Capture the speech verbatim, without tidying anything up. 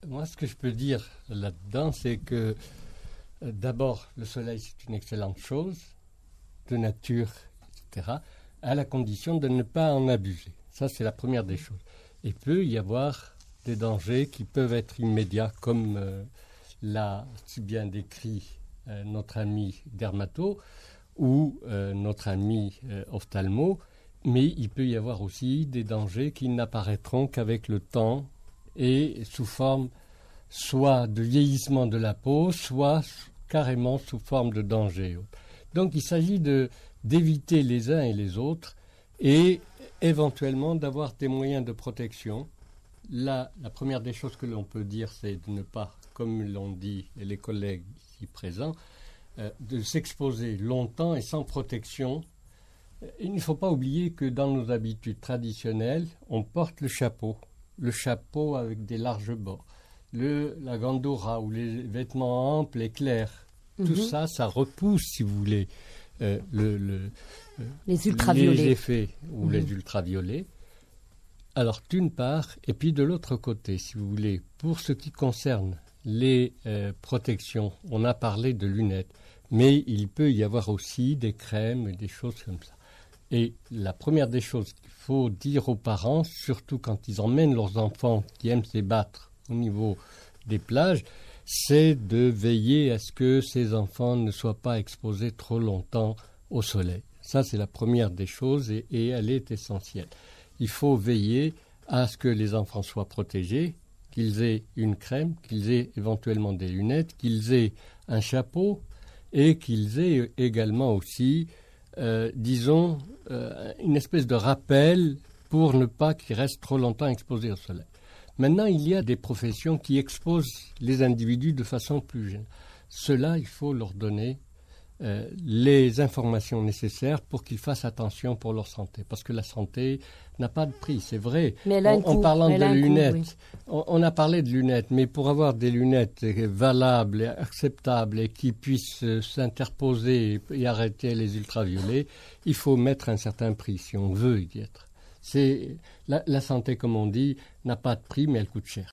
moi, ce que je peux dire là-dedans, c'est que euh, d'abord, le soleil, c'est une excellente chose, de nature, et cetera, à la condition de ne pas en abuser. Ça, c'est la première des choses. Il peut y avoir des dangers qui peuvent être immédiats, comme euh, l'a si bien décrit euh, notre ami dermato ou euh, notre ami euh, ophtalmo, mais il peut y avoir aussi des dangers qui n'apparaîtront qu'avec le temps et sous forme soit de vieillissement de la peau, soit carrément sous forme de danger. Donc il s'agit de, d'éviter les uns et les autres et éventuellement d'avoir des moyens de protection. Là, la première des choses que l'on peut dire, c'est de ne pas, comme l'ont dit les collègues ici présents, euh, de s'exposer longtemps et sans protection. Il ne faut pas oublier que dans nos habitudes traditionnelles, on porte le chapeau, le chapeau avec des larges bords, le, la gandoura ou les vêtements amples et clairs. Mm-hmm. Tout ça, ça repousse, si vous voulez, euh, le, le, les ultraviolets, les effets ou mm-hmm. les ultraviolets. Alors, d'une part, et puis de l'autre côté, si vous voulez, pour ce qui concerne les euh, protections, on a parlé de lunettes, mais il peut y avoir aussi des crèmes et des choses comme ça. Et la première des choses qu'il faut dire aux parents, surtout quand ils emmènent leurs enfants qui aiment se battre au niveau des plages, c'est de veiller à ce que ces enfants ne soient pas exposés trop longtemps au soleil. Ça, c'est la première des choses et, et elle est essentielle. Il faut veiller à ce que les enfants soient protégés, qu'ils aient une crème, qu'ils aient éventuellement des lunettes, qu'ils aient un chapeau et qu'ils aient également aussi, euh, disons, euh, une espèce de rappel pour ne pas qu'ils restent trop longtemps exposés au soleil. Maintenant, il y a des professions qui exposent les individus de façon plus générale. Ceux-là, il faut leur donner euh, les informations nécessaires pour qu'ils fassent attention pour leur santé. Parce que la santé n'a pas de prix, c'est vrai. Mais elle a un en, coût. en parlant elle de a un lunettes, coût, oui. on, on a parlé de lunettes, mais pour avoir des lunettes valables et acceptables et qui puissent euh, s'interposer et, et arrêter les ultraviolets, il faut mettre un certain prix si on veut y être. C'est, la, la santé, comme on dit, n'a pas de prix, mais elle coûte cher.